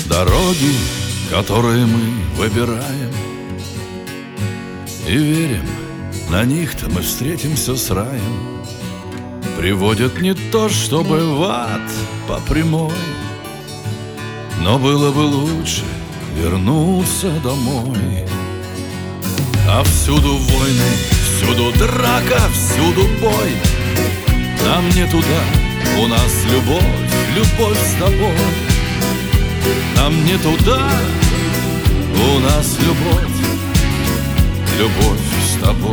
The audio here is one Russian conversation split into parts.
Дороги, которые мы выбираем, и верим, на них-то мы встретимся с раем, приводят не то, чтобы в ад по прямой, но было бы лучше вернуться домой. А всюду войны, всюду драка, всюду бой. Нам не туда, у нас любовь, любовь с тобой. Нам не туда, у нас любовь, любовь с тобой.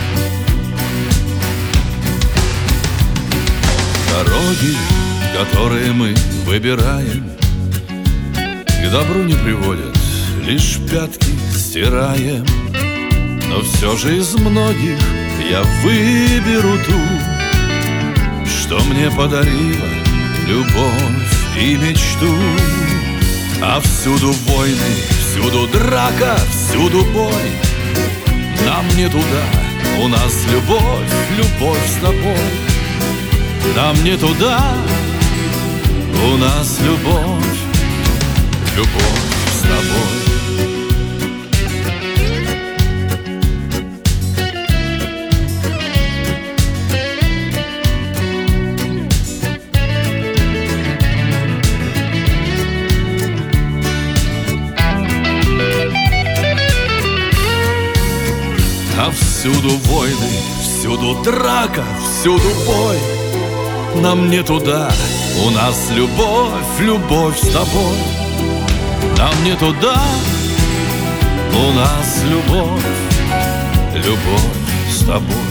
Дороги, которые мы выбираем, к добру не приводят, лишь пятки стираем. Но все же из многих я выберу ту, что мне подарила любовь и мечту. А всюду войны, всюду драка, всюду бой. Нам не туда, у нас любовь, любовь с тобой. Нам не туда, у нас любовь, любовь с тобой. А всюду войны, всюду драка, всюду бой. Нам не туда, у нас любовь, любовь с тобой. Нам не туда, у нас любовь, любовь с тобой.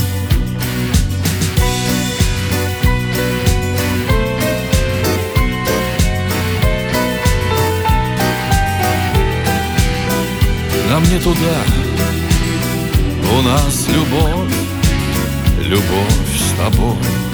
Нам не туда, у нас любовь, любовь с тобой.